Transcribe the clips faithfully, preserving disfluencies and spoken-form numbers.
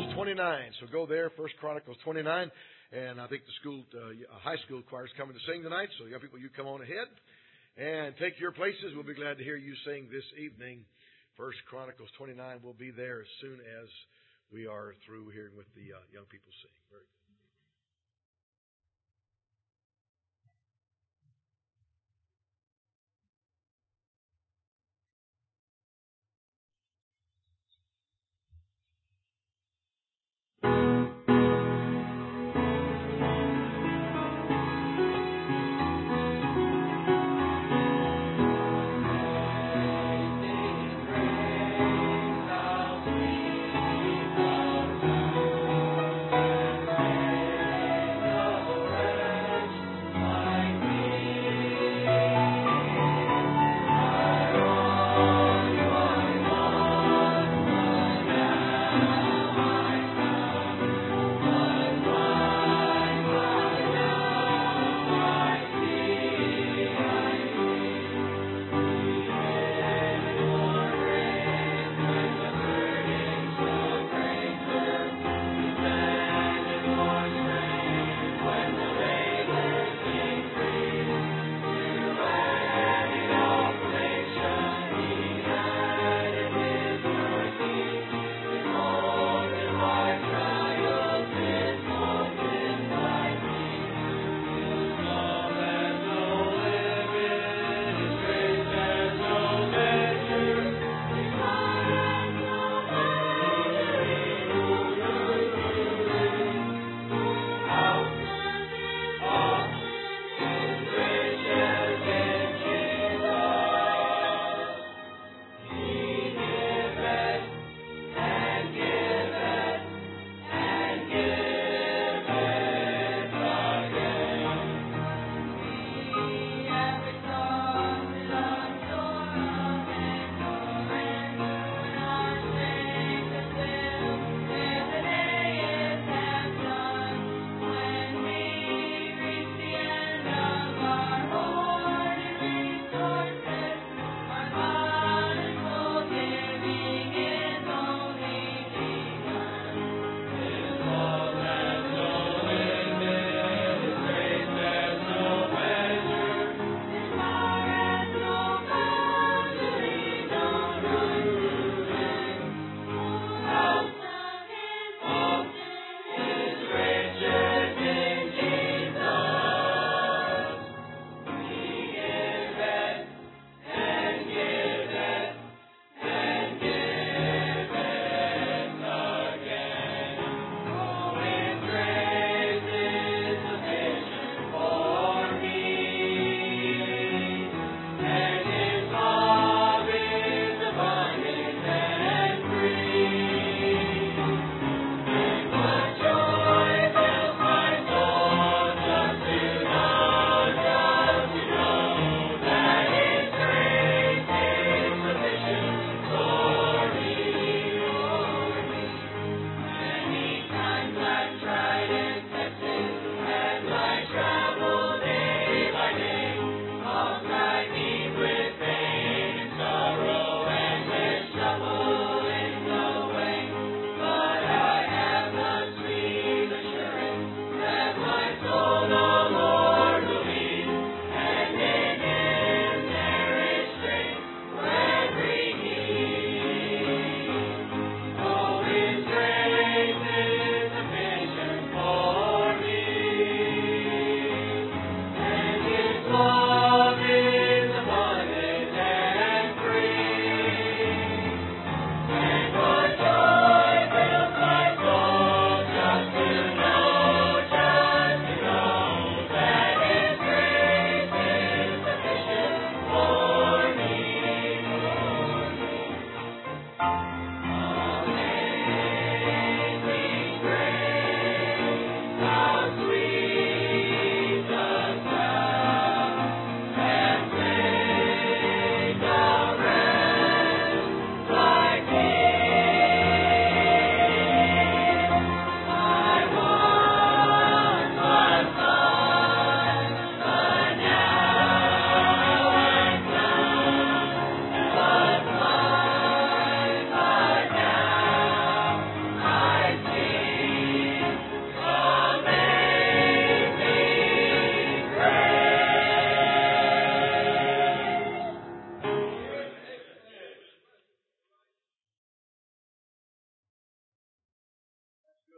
Chronicles twenty-nine. So go there, First Chronicles twenty-nine. And I think the school, uh, high school choir is coming to sing tonight. So young people, you come on ahead and take your places. We'll be glad to hear you sing this evening. First Chronicles twenty-nine will be there as soon as we are through hearing what the uh, young people sing. Very good. Thank you.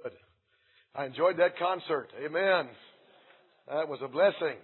Good. I enjoyed that concert. Amen. That was a blessing.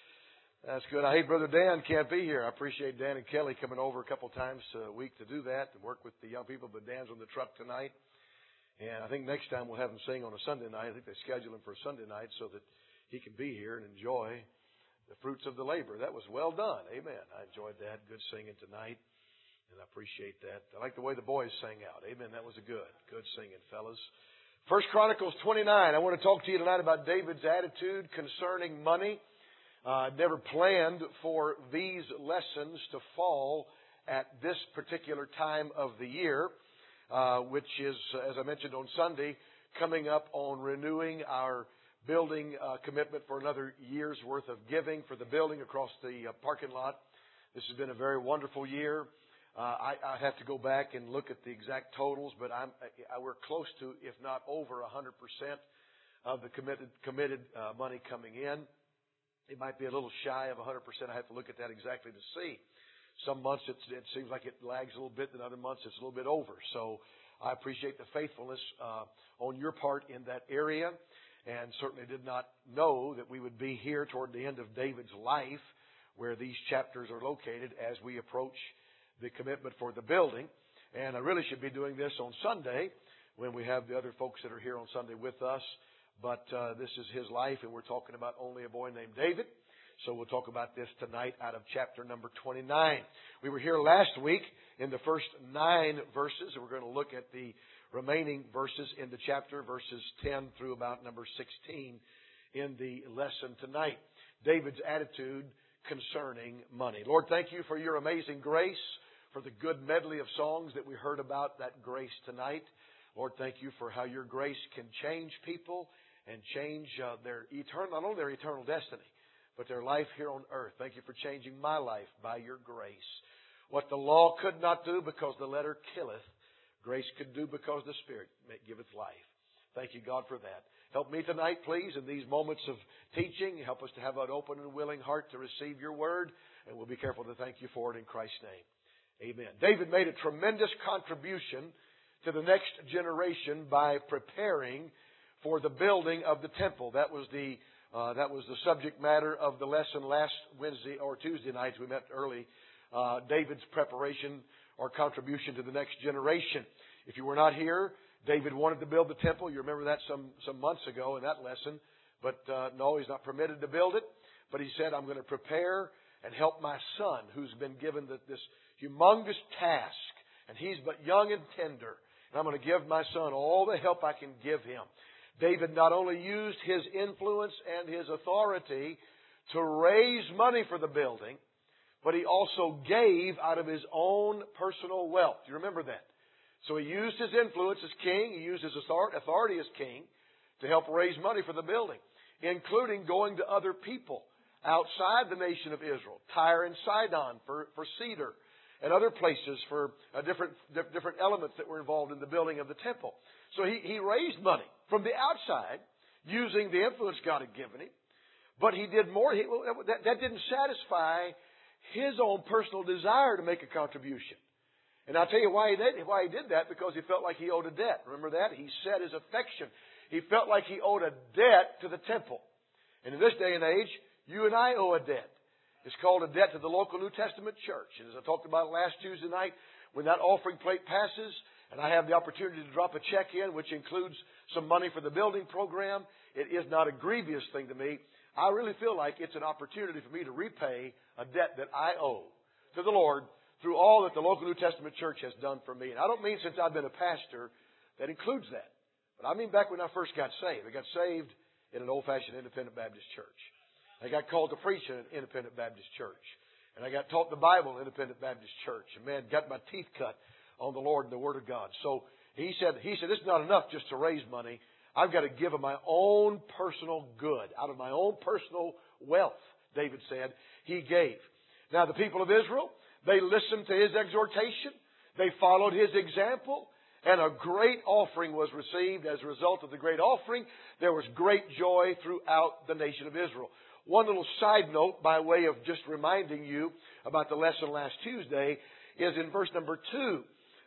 That's good. I hate Brother Dan can't be here. I appreciate Dan and Kelly coming over a couple times a week to do that, to work with the young people. But Dan's on the truck tonight. And I think next time we'll have him sing on a Sunday night. I think they schedule him for a Sunday night so that he can be here and enjoy the fruits of the labor. That was well done. Amen. I enjoyed that. Good singing tonight. And I appreciate that. I like the way the boys sang out. Amen. That was a good, good singing, fellas. First Chronicles twenty-nine. I want to talk to you tonight about David's attitude concerning money. I uh, never planned for these lessons to fall at this particular time of the year, uh, which is, as I mentioned on Sunday, coming up on renewing our building uh, commitment for another year's worth of giving for the building across the uh, parking lot. This has been a very wonderful year. Uh, I, I have to go back and look at the exact totals, but I'm, I, we're close to, if not over, one hundred percent of the committed, committed uh, money coming in. It might be a little shy of one hundred percent. I have to look at that exactly to see. Some months it's, it seems like it lags a little bit, and other months it's a little bit over. So I appreciate the faithfulness uh, on your part in that area, and certainly did not know that we would be here toward the end of David's life, where these chapters are located as we approach the commitment for the building. And I really should be doing this on Sunday when we have the other folks that are here on Sunday with us. But uh, this is his life, and we're talking about only a boy named David. So we'll talk about this tonight out of chapter number twenty-nine. We were here last week in the first nine verses, and we're going to look at the remaining verses in the chapter, verses ten through about number sixteen in the lesson tonight. David's attitude concerning money. Lord, thank you for your amazing grace, for the good medley of songs that we heard about that grace tonight. Lord, thank you for how your grace can change people and change uh, their eternal, not only their eternal destiny, but their life here on earth. Thank you for changing my life by your grace. What the law could not do because the letter killeth, grace could do because the Spirit giveth life. Thank you, God, for that. Help me tonight, please, in these moments of teaching. Help us to have an open and willing heart to receive your word, and we'll be careful to thank you for it in Christ's name. Amen. David made a tremendous contribution to the next generation by preparing for the building of the temple. That was the uh, that was the subject matter of the lesson last Wednesday or Tuesday nights. We met early. Uh, David's preparation or contribution to the next generation. If you were not here, David wanted to build the temple. You remember that some some months ago in that lesson. But uh, no, he's not permitted to build it. But he said, I'm going to prepare and help my son, who's been given the, this humongous task. And he's but young and tender. And I'm going to give my son all the help I can give him. David not only used his influence and his authority to raise money for the building, but he also gave out of his own personal wealth. Do you remember that? So he used his influence as king, he used his authority as king to help raise money for the building, including going to other people outside the nation of Israel, Tyre and Sidon for, for cedar, and other places for uh, different different elements that were involved in the building of the temple. So he, he raised money from the outside using the influence God had given him. But he did more. He, that, that didn't satisfy his own personal desire to make a contribution. And I'll tell you why he did, why he did that, because he felt like he owed a debt. Remember that? He set his affection. He felt like he owed a debt to the temple. And in this day and age, you and I owe a debt. It's called a debt to the local New Testament church. And as I talked about last Tuesday night, when that offering plate passes and I have the opportunity to drop a check in, which includes some money for the building program, it is not a grievous thing to me. I really feel like it's an opportunity for me to repay a debt that I owe to the Lord through all that the local New Testament church has done for me. And I don't mean since I've been a pastor that includes that. But I mean back when I first got saved. I got saved in an old-fashioned independent Baptist church. I got called to preach in an independent Baptist church. And I got taught the Bible in an independent Baptist church. And man, got my teeth cut on the Lord and the Word of God. So he said, he said, it's not enough just to raise money. I've got to give of my own personal good, out of my own personal wealth, David said. He gave. Now the people of Israel, they listened to his exhortation. They followed his example. And a great offering was received. As a result of the great offering, there was great joy throughout the nation of Israel. One little side note by way of just reminding you about the lesson last Tuesday is in verse number two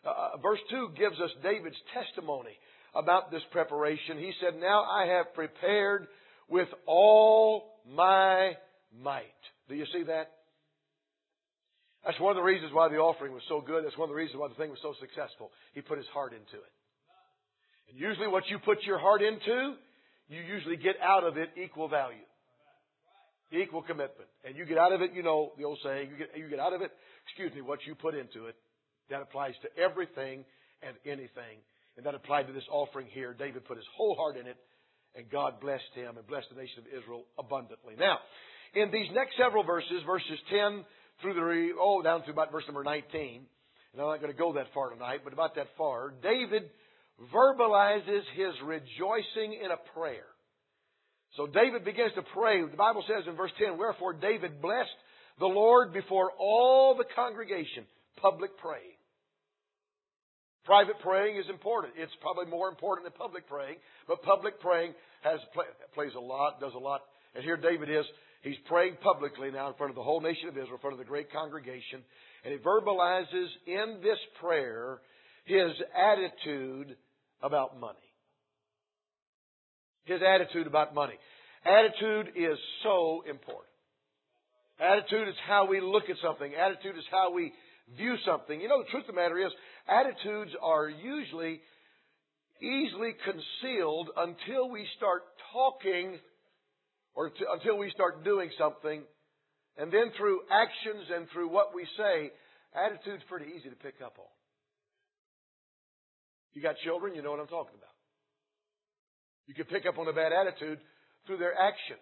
Uh, verse two gives us David's testimony about this preparation. He said, now I have prepared with all my might. Do you see that? That's one of the reasons why the offering was so good. That's one of the reasons why the thing was so successful. He put his heart into it. And usually what you put your heart into, you usually get out of it equal value. Equal commitment. And you get out of it, you know, the old saying, you get, you get out of it, excuse me, what you put into it. That applies to everything and anything. And that applied to this offering here. David put his whole heart in it. And God blessed him and blessed the nation of Israel abundantly. Now, in these next several verses, verses ten through the, oh, down to about verse number nineteen. And I'm not going to go that far tonight, but about that far, David verbalizes his rejoicing in a prayer. So David begins to pray. The Bible says in verse ten, wherefore David blessed the Lord before all the congregation. Public praying. Private praying is important. It's probably more important than public praying. But public praying has plays a lot, does a lot. And here David is. He's praying publicly now in front of the whole nation of Israel, in front of the great congregation. And he verbalizes in this prayer his attitude about money. His attitude about money. Attitude is so important. Attitude is how we look at something. Attitude is how we view something. You know, the truth of the matter is, attitudes are usually easily concealed until we start talking or to, until we start doing something. And then through actions and through what we say, attitude's pretty easy to pick up on. You got children, you know what I'm talking about. You can pick up on a bad attitude through their actions.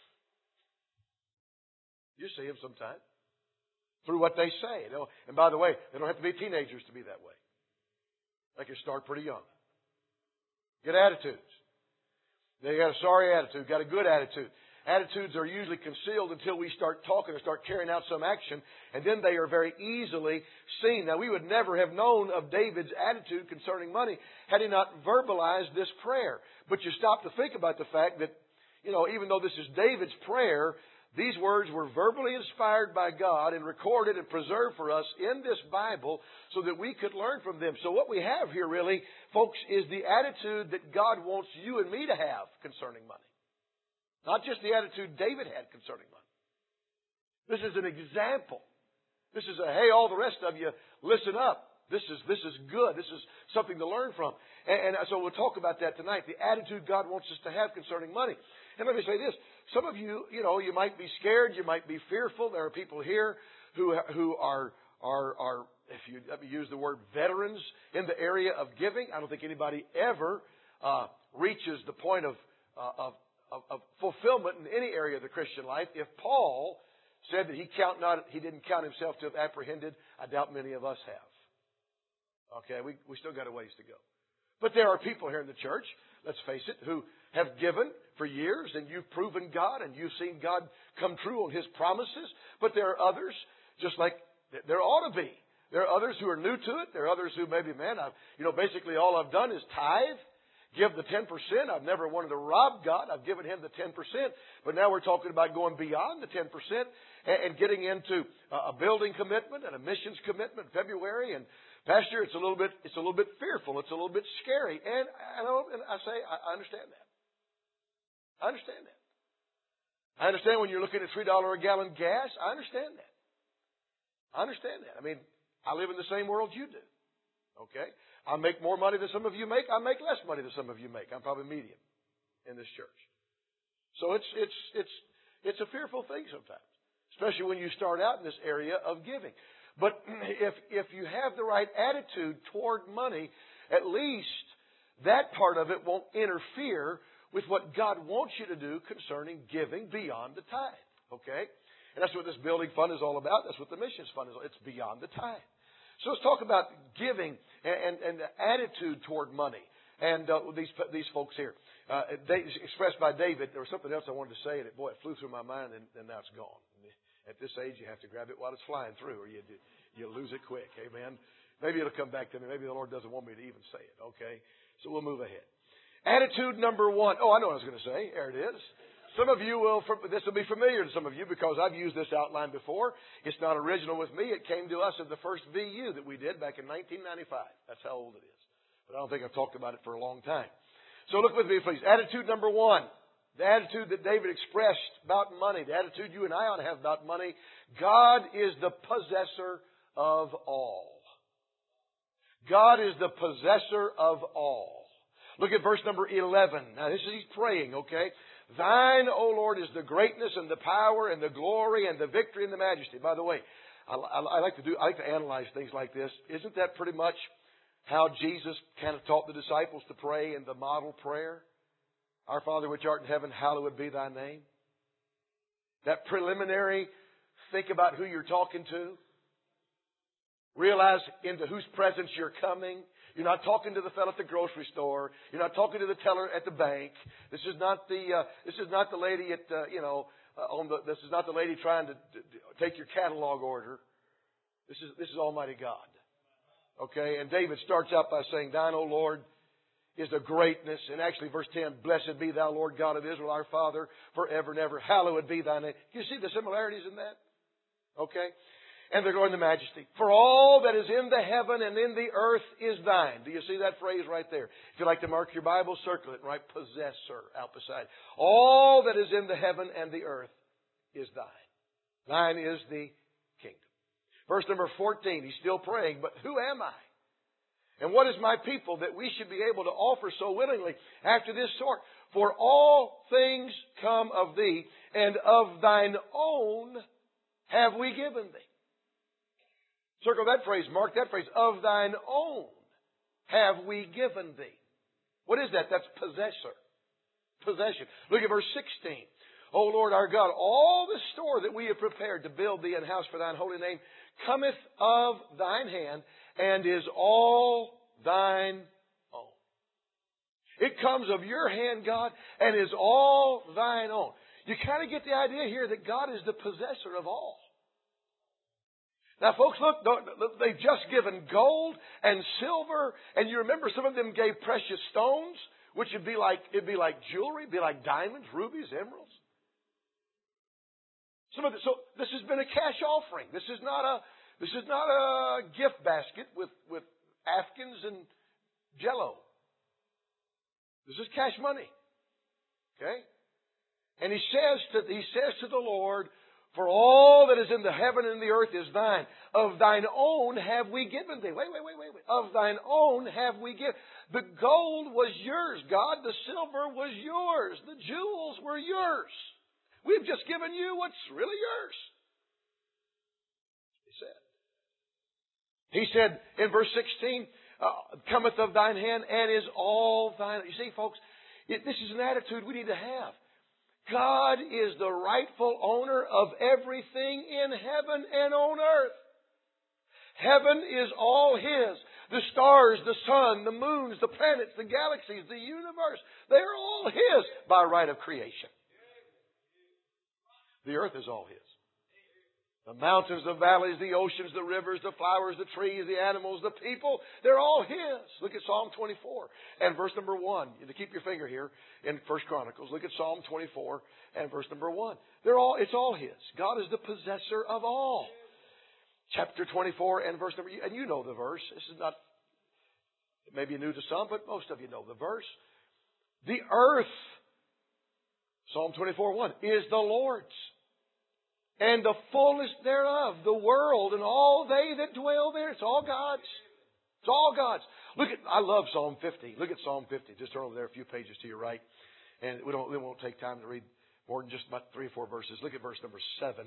You see them sometimes. Through what they say. You know? And by the way, they don't have to be teenagers to be that way. They can start pretty young. Good attitudes. They got a sorry attitude, got a good attitude. Attitudes are usually concealed until we start talking or start carrying out some action, and then they are very easily seen. Now, we would never have known of David's attitude concerning money had he not verbalized this prayer. But you stop to think about the fact that, you know, even though this is David's prayer, these words were verbally inspired by God and recorded and preserved for us in this Bible so that we could learn from them. So what we have here really, folks, is the attitude that God wants you and me to have concerning money. Not just the attitude David had concerning money. This is an example. This is a, hey, all the rest of you, listen up. This is, this is good. This is something to learn from. And, and so we'll talk about that tonight. The attitude God wants us to have concerning money. And let me say this. Some of you, you know, you might be scared. You might be fearful. There are people here who, who are, are, are, if you let me use the word veterans in the area of giving. I don't think anybody ever uh, reaches the point of, uh, of, of, of fulfillment in any area of the Christian life. If Paul said that he count not, he didn't count himself to have apprehended, I doubt many of us have. Okay, we, we still got a ways to go. But there are people here in the church, let's face it, who have given for years, and you've proven God, and you've seen God come true on His promises. But there are others, just like there ought to be. There are others who are new to it. There are others who maybe, man, I've, you know, basically all I've done is tithe, give the ten percent. I've never wanted to rob God. I've given Him the ten percent. But now we're talking about going beyond the ten percent and, and getting into a building commitment and a missions commitment in February. And Pastor, it's a little bit, it's a little bit fearful. It's a little bit scary. And I know, and I say, I understand that. I understand that. I understand when you're looking at three dollars a gallon gas. I understand that. I understand that. I mean, I live in the same world you do. Okay? I make more money than some of you make. I make less money than some of you make. I'm probably medium in this church. So it's, it's, it's, it's a fearful thing sometimes, especially when you start out in this area of giving. But if, if you have the right attitude toward money, at least that part of it won't interfere with what God wants you to do concerning giving beyond the tithe. Okay? And that's what this building fund is all about. That's what the missions fund is. It's beyond the tithe. So let's talk about giving and, and, and the attitude toward money. And uh, these these folks here. Uh, they, expressed by David. There was something else I wanted to say, and it, boy, it flew through my mind, and, and now it's gone. At this age, you have to grab it while it's flying through, or you you lose it quick. Amen. Maybe it'll come back to me. Maybe the Lord doesn't want me to even say it. Okay? So we'll move ahead. Attitude number one. Oh, I know what I was going to say. There it is. some of you will, this will be familiar to some of you because I've used this outline before. It's not original with me. It came to us at the first V U that we did back in nineteen ninety-five. That's how old it is. But I don't think I've talked about it for a long time. So look with me, please. Attitude number one. The attitude that David expressed about money. The attitude you and I ought to have about money. God is the possessor of all. God is the possessor of all. Look at verse number eleven. Now this is, he's praying, okay? Thine, O Lord, is the greatness and the power and the glory and the victory and the majesty. By the way, I, I, I like to do, I like to analyze things like this. Isn't that pretty much how Jesus kind of taught the disciples to pray in the model prayer? Our Father which art in heaven, hallowed be thy name. That preliminary, think about who you're talking to. Realize into whose presence you're coming. You're not talking to the fellow at the grocery store. You're not talking to the teller at the bank. This is not the uh, this is not the lady at uh, you know uh, on the this is not the lady trying to, to, to take your catalog order. This is this is Almighty God. Okay, and David starts out by saying, "Thine, O Lord, is the greatness." And actually, verse ten, "Blessed be thou, Lord God of Israel, our Father, forever and ever. Hallowed be thy name." You see the similarities in that? Okay. And they're going to majesty. "For all that is in the heaven and in the earth is thine." Do you see that phrase right there? If you like to mark your Bible, circle it and write possessor out beside. All that is in the heaven and the earth is thine. Thine is the kingdom. Verse number fourteen, he's still praying, "But who am I? And what is my people that we should be able to offer so willingly after this sort? For all things come of thee, and of thine own have we given thee." Circle that phrase, mark that phrase. Of thine own have we given thee. What is that? That's possessor. Possession. Look at verse sixteen. "O Lord our God, all the store that we have prepared to build thee an house for thine holy name cometh of thine hand, and is all thine own." It comes of your hand, God, and is all thine own. You kind of get the idea here that God is the possessor of all. Now, folks, look, they've just given gold and silver, and you remember some of them gave precious stones, which would be like, it'd be like jewelry, it'd be like diamonds, rubies, emeralds. Some of the, so this has been a cash offering. This is not a, this is not a gift basket with, with Afghans and Jell-O. This is cash money. Okay? And he says to, he says to the Lord, "For all that is in the heaven and the earth is thine. Of thine own have we given thee." Wait, wait, wait, wait, wait. Of thine own have we given. The gold was yours, God. The silver was yours. The jewels were yours. We've just given you what's really yours. He said. He said in verse sixteen, uh, "Cometh of thine hand and is all thine." You see, folks, it, this is an attitude we need to have. God is the rightful owner of everything in heaven and on earth. Heaven is all His. The stars, the sun, the moons, the planets, the galaxies, the universe, they are all His by right of creation. The earth is all His. The mountains, the valleys, the oceans, the rivers, the flowers, the trees, the animals, the people, they're all His. Look at Psalm twenty-four and verse number one. To keep your finger here in First Chronicles, look at Psalm twenty-four and verse number one. They're all, it's all His. God is the possessor of all. Chapter twenty-four and verse number, and you know the verse. This is not, maybe new to some, but most of you know the verse. "The earth," Psalm twenty-four one, "is the Lord's, and the fullness thereof, the world and all they that dwell there." It's all God's. It's all God's. Look at, I love Psalm fifty. Look at Psalm fifty. Just turn over there a few pages to your right. And we don't, we won't take time to read more than just about three or four verses. Look at verse number seven.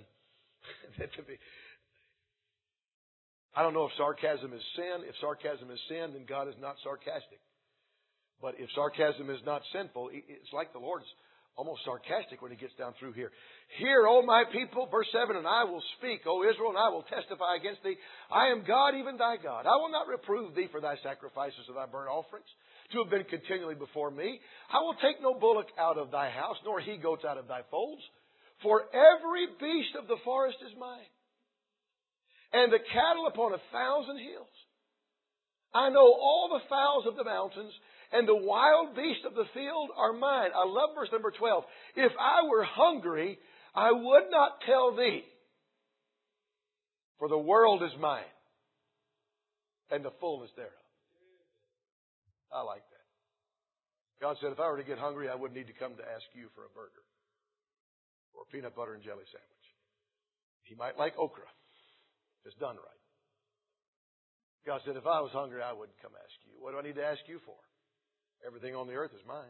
I don't know if sarcasm is sin. If sarcasm is sin, then God is not sarcastic. But if sarcasm is not sinful, it's like the Lord's almost sarcastic when He gets down through here. "Hear, O my people," verse seven, "and I will speak, O Israel, and I will testify against thee. I am God, even thy God. I will not reprove thee for thy sacrifices of thy burnt offerings, to have been continually before me. I will take no bullock out of thy house, nor he goats out of thy folds. For every beast of the forest is mine, and the cattle upon a thousand hills. I know all the fowls of the mountains, and the wild beasts of the field are mine. I love verse number twelve. If I were hungry, I would not tell thee, for the world is mine, and the fullness thereof. I like that. God said, if I were to get hungry, I wouldn't need to come to ask you for a burger or a peanut butter and jelly sandwich. He might like okra, if it's done right. God said, if I was hungry, I wouldn't come ask you. What do I need to ask you for? Everything on the earth is mine.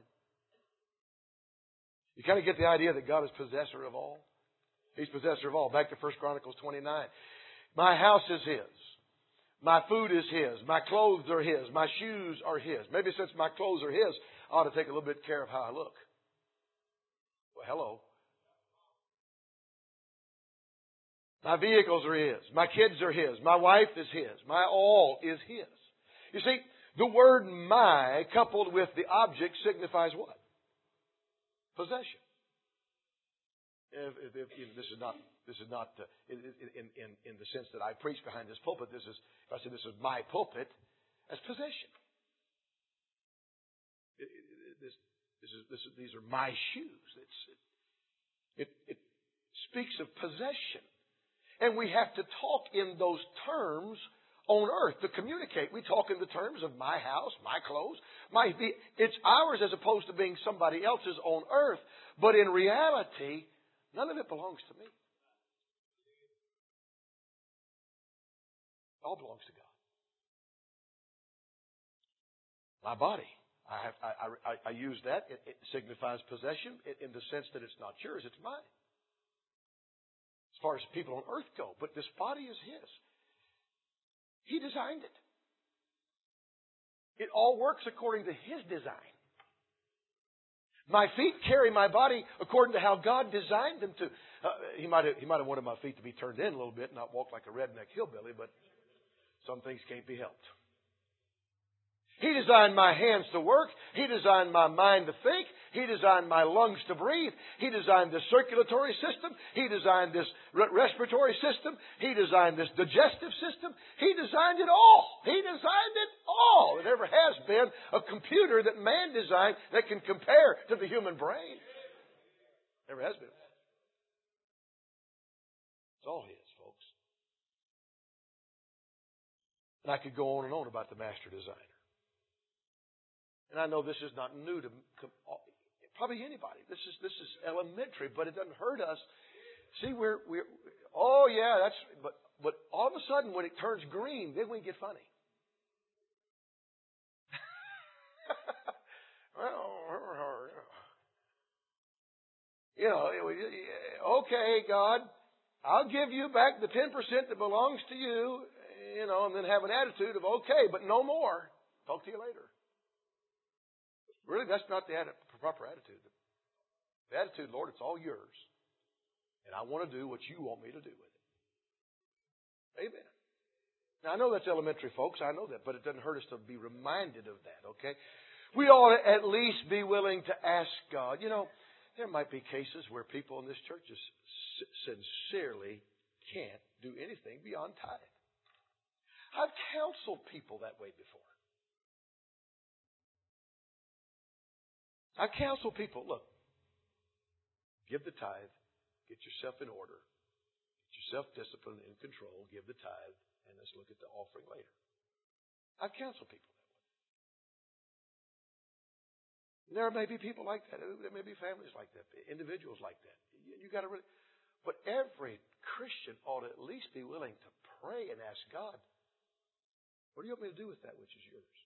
You kind of get the idea that God is possessor of all. He's possessor of all. Back to First Chronicles twenty-nine. My house is His. My food is His. My clothes are His. My shoes are His. Maybe since my clothes are His, I ought to take a little bit of care of how I look. Well, hello. My vehicles are His. My kids are His. My wife is His. My all is His. You see, the word my coupled with the object signifies what? Possession. If, if, if, if this is not, this is not uh, in, in, in, in the sense that I preach behind this pulpit. This is, if I say this is my pulpit, as possession. It, it, this, this is, this is, these are my shoes. It's, it, it, it speaks of possession. And we have to talk in those terms on earth to communicate. We talk in the terms of my house, my clothes, my it's ours as opposed to being somebody else's on earth. But in reality, none of it belongs to me. It all belongs to God. My body. I, have, I, I, I use that. It, it signifies possession in the sense that it's not yours, it's mine. As far as people on earth go. But this body is His. He designed it. It all works according to His design. My feet carry my body according to how God designed them to. Uh, he might have, he might have wanted my feet to be turned in a little bit, not walk like a redneck hillbilly, but some things can't be helped. He designed my hands to work. He designed my mind to think. He designed my lungs to breathe. He designed this circulatory system. He designed this re- respiratory system. He designed this digestive system. He designed it all. He designed it all. There never has been a computer that man designed that can compare to the human brain. Never has been. It's all His, folks. And I could go on and on about the master designer. And I know this is not new to probably anybody. This is this is elementary, but it doesn't hurt us. See, we're we're oh yeah, that's but but all of a sudden when it turns green, then we get funny. Well, you know, okay, God, I'll give you back the ten percent that belongs to you, you know, and then have an attitude of okay, but no more. Talk to you later. Really, that's not the proper attitude. The attitude, Lord, it's all yours. And I want to do what you want me to do with it. Amen. Now, I know that's elementary, folks. I know that. But it doesn't hurt us to be reminded of that, okay? We ought to at least be willing to ask God. You know, there might be cases where people in this church just sincerely can't do anything beyond tithe. I've counseled people that way before. I counsel people, look, give the tithe, get yourself in order, get yourself disciplined and in control, give the tithe, and let's look at the offering later. I've counseled people that way. There may be people like that. There may be families like that, individuals like that. You, you got to really, but every Christian ought to at least be willing to pray and ask God, what do you want me to do with that which is yours?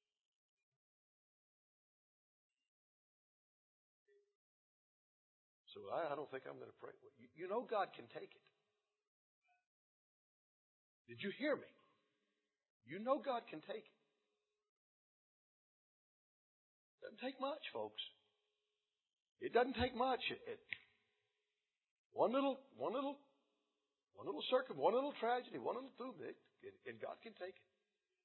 So I, I don't think I'm going to pray. You, you know God can take it. Did you hear me? You know God can take it. Doesn't take much, folks. It doesn't take much. It, it, one little, one little, one little circum, one little tragedy, one little boom, it, it, and God can take it.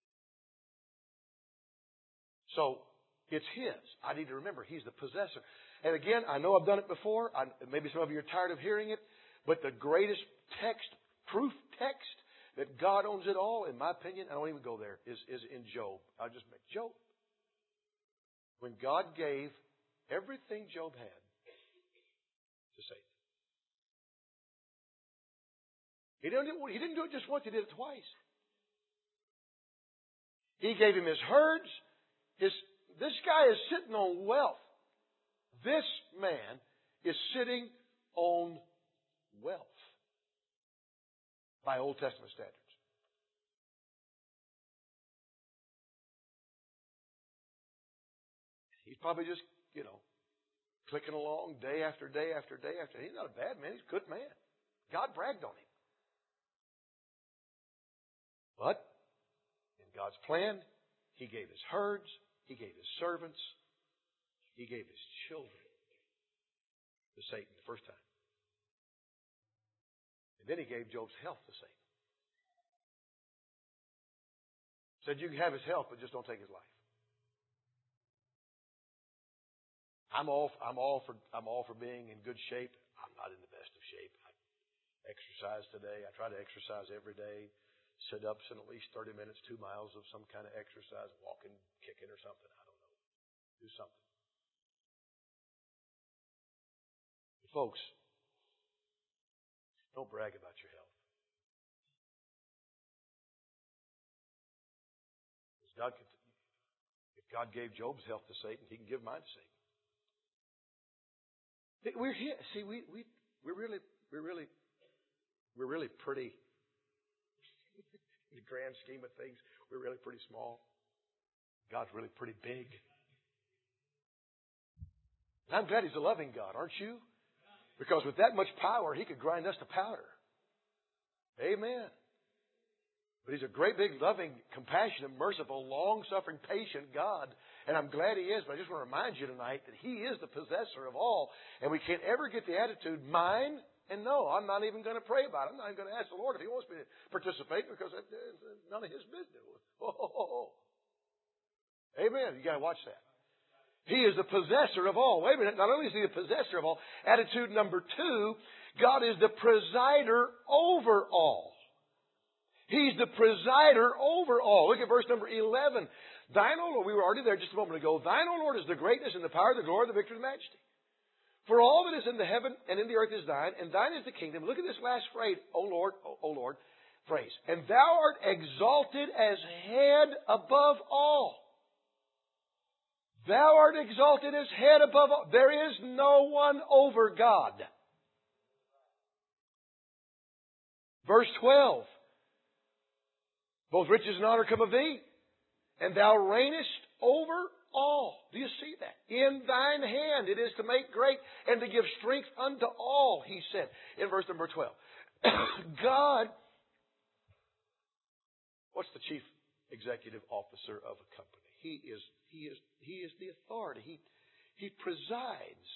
So it's His. I need to remember He's the possessor. And again, I know I've done it before. I, maybe some of you are tired of hearing it. But the greatest text, proof text, that God owns it all, in my opinion, I don't even go there, is, is in Job. I'll just make Job. when God gave everything Job had to Satan. He didn't, he didn't do it just once, he did it twice. He gave him his herds. His, this guy is sitting on wealth. This man is sitting on wealth by Old Testament standards. He's probably just, you know, clicking along day after day after day after day. He's not a bad man. He's a good man. God bragged on him. But in God's plan, He gave His herds, He gave His servants, He gave His children to Satan the first time. And then He gave Job's health to Satan. Said you can have his health, but just don't take his life. I'm all I'm all for I'm all for being in good shape. I'm not in the best of shape. I exercise today. I try to exercise every day. Sit ups in at least thirty minutes, two miles of some kind of exercise, walking, kicking or something. I don't know. Do something. But folks, don't brag about your health. Because God can, if God gave Job's health to Satan, He can give mine to Satan. We're here. See, we we we're really we're really we're really pretty. In the grand scheme of things, we're really pretty small. God's really pretty big. And I'm glad He's a loving God, aren't you? Because with that much power, He could grind us to powder. Amen. But He's a great, big, loving, compassionate, merciful, long-suffering, patient God. And I'm glad He is. But I just want to remind you tonight that He is the possessor of all. And we can't ever get the attitude, mine, and no, I'm not even going to pray about it. I'm not even going to ask the Lord if He wants me to participate because it's none of His business. Oh, oh, oh, oh. Amen. You got to watch that. He is the possessor of all. Wait a minute. Not only is He the possessor of all, attitude number two, God is the presider over all. He's the presider over all. Look at verse number eleven. Thine, O Lord, we were already there just a moment ago. Thine, O Lord, is the greatness and the power, the glory, the victory, and the majesty. For all that is in the heaven and in the earth is thine, and thine is the kingdom. Look at this last phrase, O Lord, O, o Lord, phrase. And thou art exalted as head above all. Thou art exalted as head above all. There is no one over God. Verse twelve. Both riches and honor come of thee, and thou reignest over all. Do you see that? In thine hand it is to make great and to give strength unto all, He said in verse number twelve. God, what's the chief executive officer of a company? He is he is he is the authority. He he presides.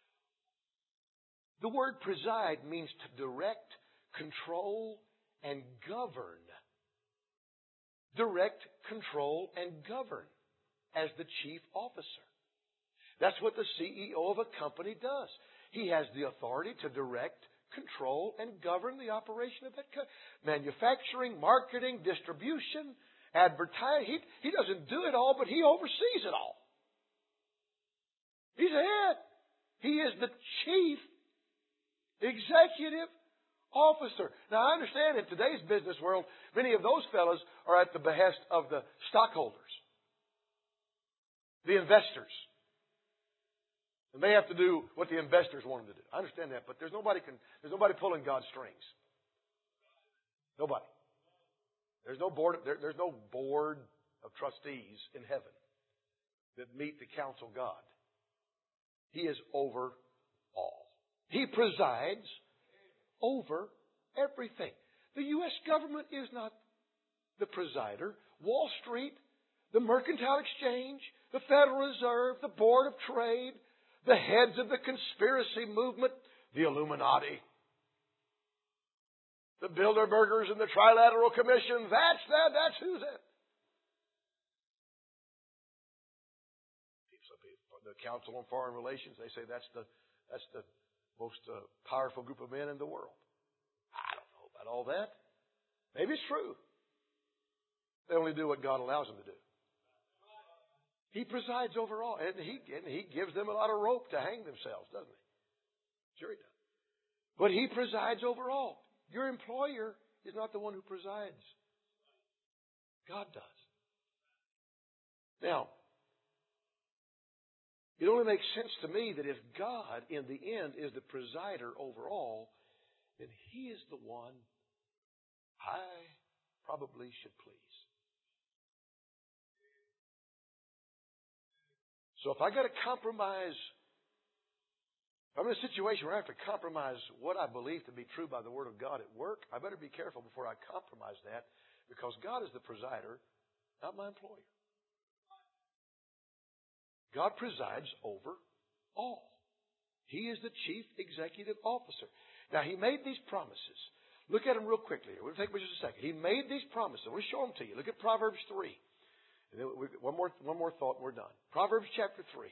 The word preside means to direct, control, and govern. Direct, control, and govern as the chief officer. That's what the C E O of a company does. He has the authority to direct, control, and govern the operation of that company. Manufacturing, marketing, distribution, advertising. He, he doesn't do it all, but He oversees it all. He's the head. He is the chief executive officer. Now, I understand in today's business world, many of those fellows are at the behest of the stockholders, the investors. And they have to do what the investors want them to do. I understand that, but there's nobody can, there's nobody pulling God's strings. Nobody. There's no board, there, there's no board of trustees in heaven that meet the counsel God. He is over all. He presides over everything. The U S government is not the presider. Wall Street, the Mercantile Exchange, the Federal Reserve, the Board of Trade, the heads of the conspiracy movement, the Illuminati, the Bilderbergers and the Trilateral Commission. That's that. That's who's that. The Council on Foreign Relations, they say that's the that's the most uh, powerful group of men in the world. I don't know about all that. Maybe it's true. They only do what God allows them to do. He presides over all. And he, and he gives them a lot of rope to hang themselves, doesn't he? Sure he does. But He presides over all. Your employer is not the one who presides. God does. Now, it only makes sense to me that if God, in the end, is the presider over all, then He is the one I probably should please. So if I got to compromise, if I'm in a situation where I have to compromise what I believe to be true by the Word of God at work, I better be careful before I compromise that, because God is the presider, not my employer. God presides over all. He is the chief executive officer. Now, He made these promises. Look at them real quickly. We'll take just a second. He made these promises. We'll show them to you. Look at Proverbs three. And then we, one more, one more thought and we're done. Proverbs chapter three.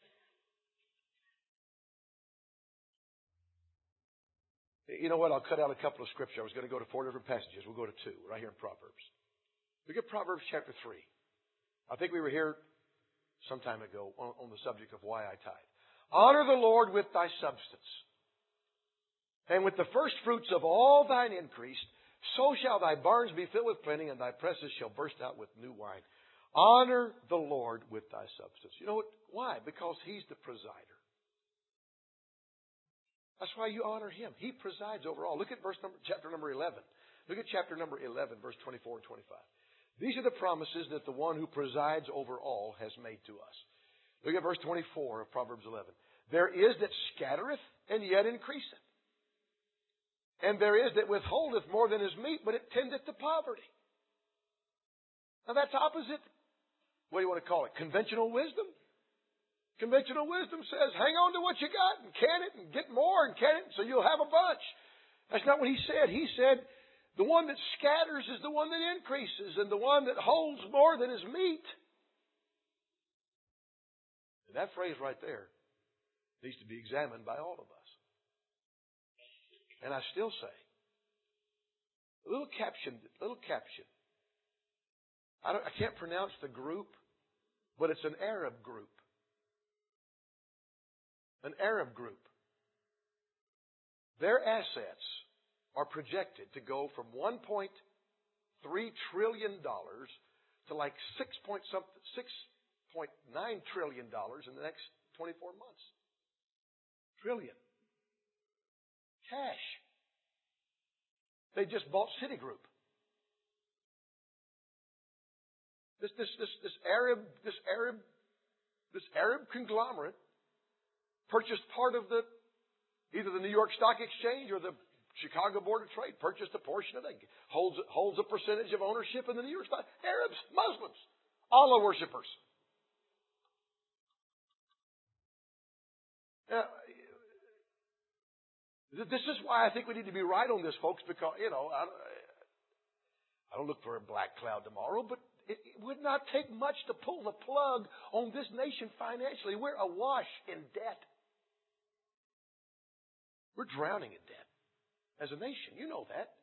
You know what? I'll cut out a couple of scripture. I was going to go to four different passages. We'll go to two right here in Proverbs. Look at Proverbs chapter three. I think we were here some time ago on, on the subject of why I tithe. Honor the Lord with thy substance, and with the first fruits of all thine increase, so shall thy barns be filled with plenty, and thy presses shall burst out with new wine. Honor the Lord with thy substance. You know what? Why? Because He's the presider. That's why you honor Him. He presides over all. Look at verse number, chapter number eleven. Look at chapter number eleven, verse twenty-four and twenty-five. These are the promises that the one who presides over all has made to us. Look at verse twenty-four of Proverbs eleven. There is that scattereth and yet increaseth. And there is that withholdeth more than is meet, but it tendeth to poverty. Now that's opposite. What do you want to call it? Conventional wisdom? Conventional wisdom says, hang on to what you got and can it and get more and can it so you'll have a bunch. That's not what He said. He said, the one that scatters is the one that increases, and the one that holds more than is meet. And that phrase right there needs to be examined by all of us. And I still say, a little caption, little caption. I, don't, I can't pronounce the group, but it's an Arab group. An Arab group. Their assets are projected to go from one point three trillion dollars to like six point something, six point nine trillion dollars in the next twenty-four months. Trillion. Cash. They just bought Citigroup. This, this, this, this Arab, this Arab, this Arab conglomerate purchased part of the, either the New York Stock Exchange or the Chicago Board of Trade, purchased a portion of it, holds, holds a percentage of ownership in the New York Stock. Arabs, Muslims, Allah worshippers. Now, this is why I think we need to be right on this, folks, because, you know, I, I don't look for a black cloud tomorrow, but it, it would not take much to pull the plug on this nation financially. We're awash in debt. We're drowning in debt as a nation. You know that.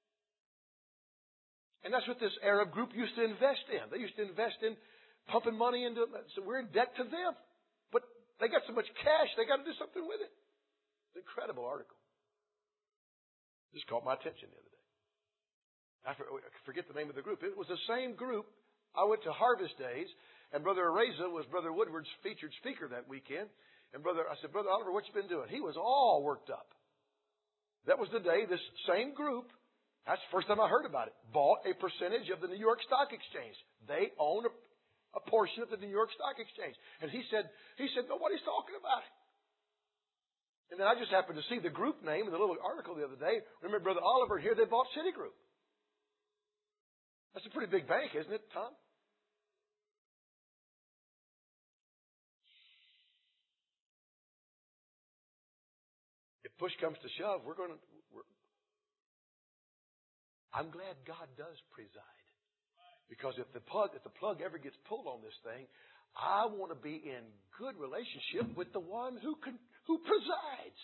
And that's what this Arab group used to invest in. They used to invest in pumping money into, so we're in debt to them. But they got so much cash, they got to do something with it. It's an incredible article. Just caught my attention the other day. I forget the name of the group. It was the same group. I went to Harvest Days, and Brother Areza was Brother Woodward's featured speaker that weekend. And brother, I said, Brother Oliver, what you been doing? He was all worked up. That was the day this same group, that's the first time I heard about it, bought a percentage of the New York Stock Exchange. They own a, a portion of the New York Stock Exchange. And he said, he said, nobody's talking about it. And then I just happened to see the group name in the little article the other day. Remember Brother Oliver here, they bought Citigroup. That's a pretty big bank, isn't it, Tom? If push comes to shove, we're going to... We're, I'm glad God does preside. Because if the plug, if the plug ever gets pulled on this thing, I want to be in good relationship with the one who can, who presides.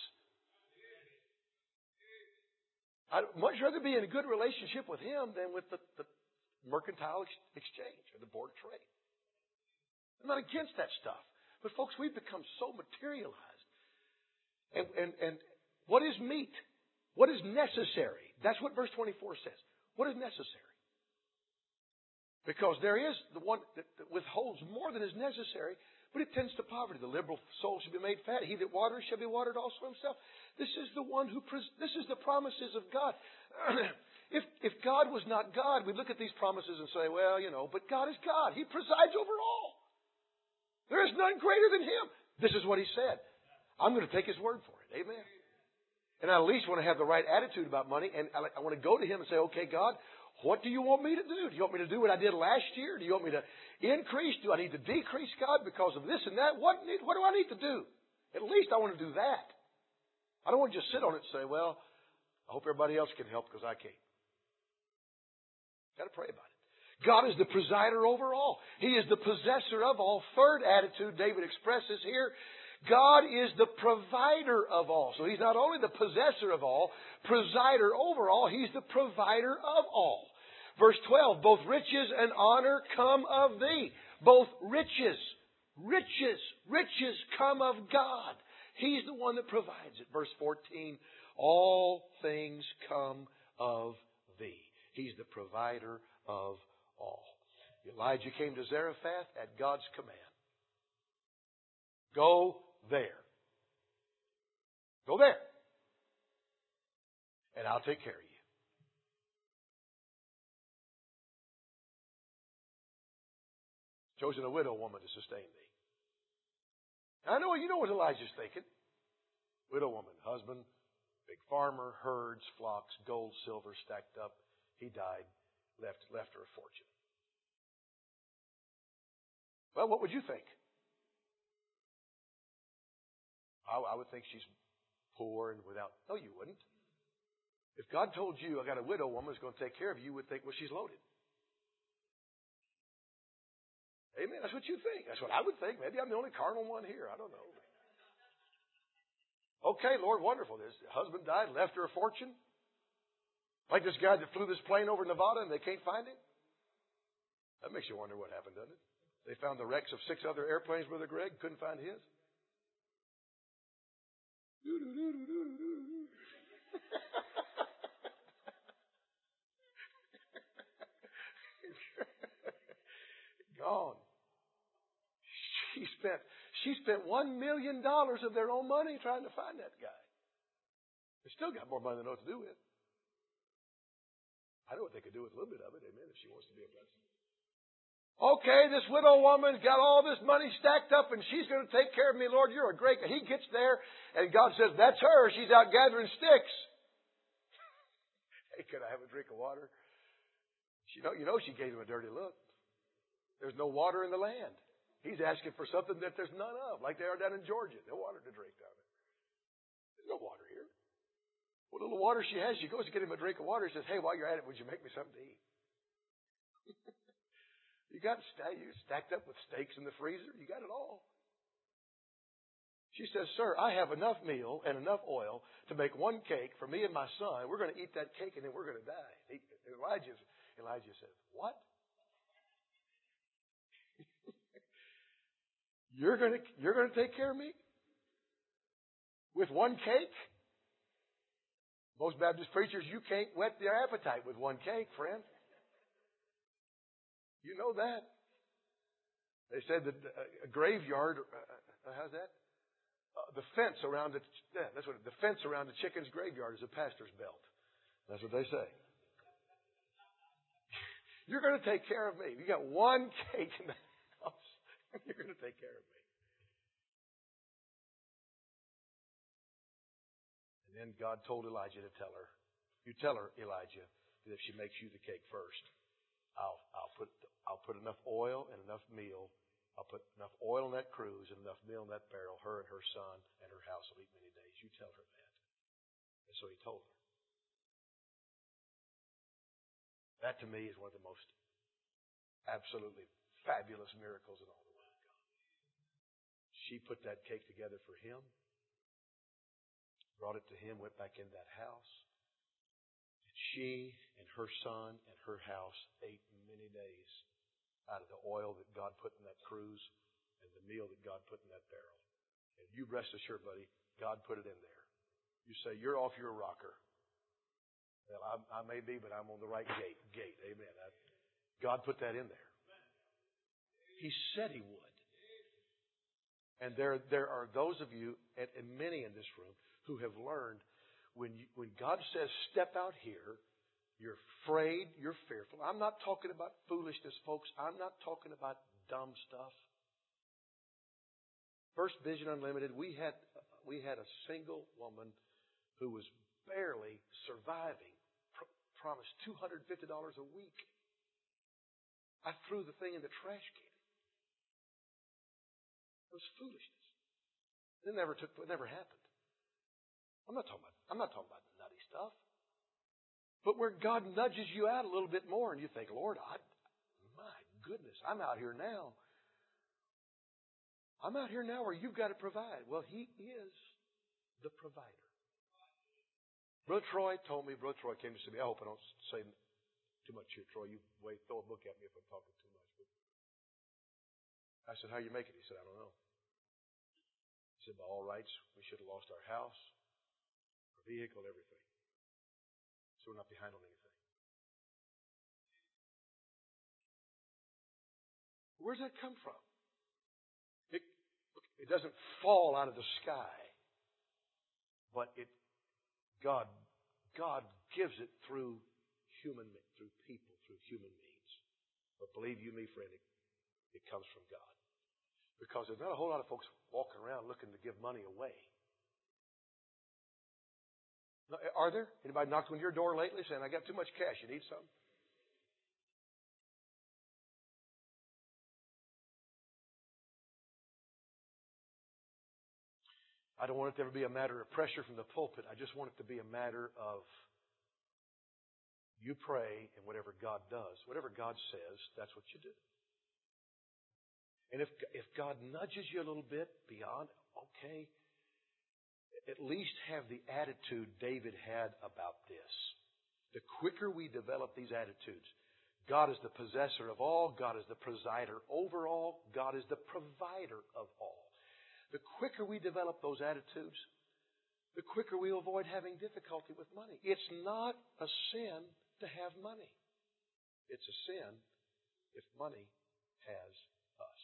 I'd much rather be in a good relationship with him than with the, the mercantile ex- exchange or the board of trade. I'm not against that stuff. But folks, we've become so materialized. And, and, and what is meet? What is necessary? That's what verse twenty-four says. What is necessary? Because there is the one that, that withholds more than is necessary, but it tends to poverty. The liberal soul shall be made fat. He that waters shall be watered also himself. This is the one who, pres- this is the promises of God. if, if God was not God, we'd look at these promises and say, well, you know, but God is God. He presides over all. There is none greater than Him. This is what He said. I'm going to take His word for it. Amen. And I at least want to have the right attitude about money. And I, I want to go to Him and say, okay, God, what do you want me to do? Do you want me to do what I did last year? Do you want me to increase? Do I need to decrease, God, because of this and that? What, need, what do I need to do? At least I want to do that. I don't want to just sit on it and say, well, I hope everybody else can help because I can't. Got to pray about it. God is the presider over all. He is the possessor of all. Third attitude David expresses here, God is the provider of all. So He's not only the possessor of all, presider over all, He's the provider of all. Verse twelve, both riches and honor come of Thee. Both riches, riches, riches come of God. He's the one that provides it. Verse fourteen, all things come of Thee. He's the provider of all. Elijah came to Zarephath at God's command. Go there. Go there. And I'll take care of you. Chosen a widow woman to sustain thee. I know, you know what Elijah's thinking. Widow woman, husband, big farmer, herds, flocks, gold, silver stacked up. He died, left, left her a fortune. Well, what would you think? I, I would think she's poor and without. No, you wouldn't. If God told you, I got a widow woman who's going to take care of you, you would think, well, she's loaded. Amen. That's what you think. That's what I would think. Maybe I'm the only carnal one here. I don't know. Okay, Lord, wonderful. His husband died, left her a fortune. Like this guy that flew this plane over Nevada and they can't find him. That makes you wonder what happened, doesn't it? They found the wrecks of six other airplanes, Brother Greg. Couldn't find his. Gone. She spent she spent one million dollars of their own money trying to find that guy. They still got more money than they know what to do with. I know what they could do with a little bit of it, amen, if she wants to be a blessing. Okay, this widow woman's got all this money stacked up and she's going to take care of me. Lord, you're a great guy. He gets there and God says, that's her. She's out gathering sticks. Hey, could I have a drink of water? She know, you know she gave him a dirty look. There's no water in the land. He's asking for something that there's none of, like they are down in Georgia. No water to drink down there. There's no water here. What little water she has, she goes to get him a drink of water. She says, hey, while you're at it, would you make me something to eat? You got you stacked up with steaks in the freezer. You got it all. She says, sir, I have enough meal and enough oil to make one cake for me and my son. We're going to eat that cake and then we're going to die. He, Elijah, Elijah says, what? You're going to, you're going to take care of me? With one cake? Most Baptist preachers, you can't whet their appetite with one cake, friend. You know that. They said that a graveyard, uh, how's that? Uh, the fence around the, yeah, that's what, the fence around the chicken's graveyard is a pastor's belt. That's what they say. You're going to take care of me. You got one cake in the house. You're going to take care of me. And then God told Elijah to tell her, you tell her, Elijah, that if she makes you the cake first, I'll, I'll put, I'll put enough oil and enough meal. I'll put enough oil in that cruse and enough meal in that barrel. Her and her son and her house will eat many days. You tell her that. And so he told her. That to me is one of the most absolutely fabulous miracles in all the Word of God. She put that cake together for him, brought it to him, went back in that house. And she and her son and her house ate many days out of the oil that God put in that cruse and the meal that God put in that barrel. And you rest assured, buddy, God put it in there. You say, you're off your rocker. Well, I, I may be, but I'm on the right gate. Gate, amen. I, God put that in there. He said He would. And there, there are those of you, and, and many in this room, who have learned when you, when God says, step out here, you're afraid, you're fearful. I'm not talking about foolishness, folks. I'm not talking about dumb stuff. First Vision Unlimited, we had we had a single woman who was barely surviving, pr- promised two hundred fifty dollars a week. I threw the thing in the trash can. It was foolishness. It never took. It never happened. I'm not talking about. I'm not talking about nutty stuff. But where God nudges you out a little bit more, and you think, Lord, I, my goodness, I'm out here now. I'm out here now where you've got to provide. Well, He is the provider. Brother Troy told me. Brother Troy came to see me. I hope I don't say too much here, Troy. You wait, throw a book at me if I'm talking too much. But I said, how you make it? He said, I don't know. He said, by all rights, we should have lost our house, our vehicle, everything. So we're not behind on anything. Where's that come from? It, it doesn't fall out of the sky, but it God God gives it through human through people, through human means. But believe you me, friend, it, it comes from God. Because there's not a whole lot of folks walking around looking to give money away. Are there? Anybody knocked on your door lately saying, I got too much cash, you need something? I don't want it to ever be a matter of pressure from the pulpit. I just want it to be a matter of you pray and whatever God does, whatever God says, that's what you do. And if if God nudges you a little bit beyond, okay, at least have the attitude David had about this. The quicker we develop these attitudes, God is the possessor of all, God is the presider over all, God is the provider of all. The quicker we develop those attitudes, the quicker we avoid having difficulty with money. It's not a sin to have money. It's a sin if money has us.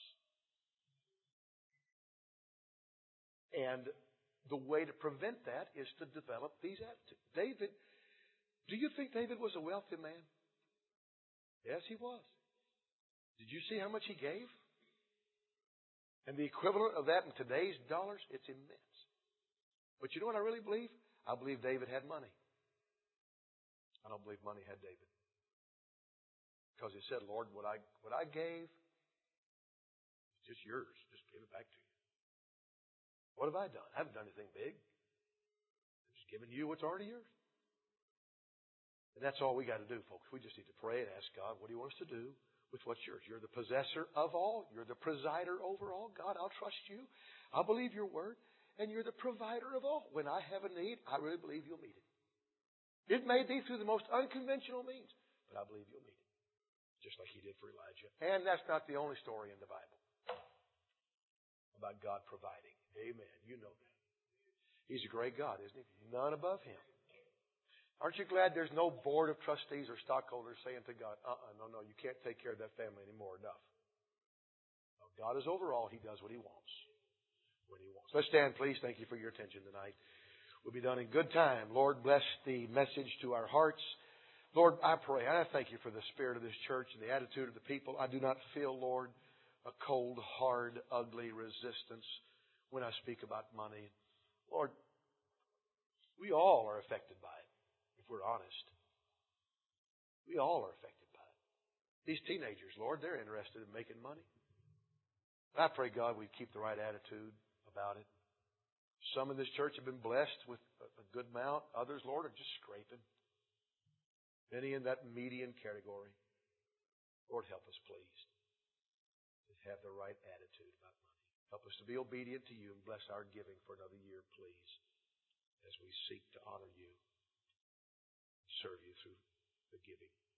And the way to prevent that is to develop these attitudes. David, do you think David was a wealthy man? Yes, he was. Did you see how much he gave? And the equivalent of that in today's dollars, it's immense. But you know what I really believe? I believe David had money. I don't believe money had David. Because he said, Lord, what I what I gave is just yours. Just give it back to you. What have I done? I haven't done anything big. I'm just giving you what's already yours. And that's all we got to do, folks. We just need to pray and ask God what He wants to do with what's yours. You're the possessor of all. You're the presider over all. God, I'll trust you. I'll believe your word. And you're the provider of all. When I have a need, I really believe you'll meet it. It may be through the most unconventional means, but I believe you'll meet it. Just like He did for Elijah. And that's not the only story in the Bible about God providing. Amen. You know that. He's a great God, isn't He? None above Him. Aren't you glad there's no board of trustees or stockholders saying to God, uh-uh, no, no, you can't take care of that family anymore. Enough. No, God is over all. He does what He wants when He wants. Let's stand, please. Thank you for your attention tonight. We'll be done in good time. Lord, bless the message to our hearts. Lord, I pray, and I thank you for the spirit of this church and the attitude of the people. I do not feel, Lord, a cold, hard, ugly resistance when I speak about money. Lord, we all are affected by it, if we're honest. We all are affected by it. These teenagers, Lord, they're interested in making money. And I pray, God, we keep the right attitude about it. Some in this church have been blessed with a good amount. Others, Lord, are just scraping. Many in that median category. Lord, help us, please, to have the right attitude about money. Help us to be obedient to you and bless our giving for another year, please, as we seek to honor you and serve you through the giving.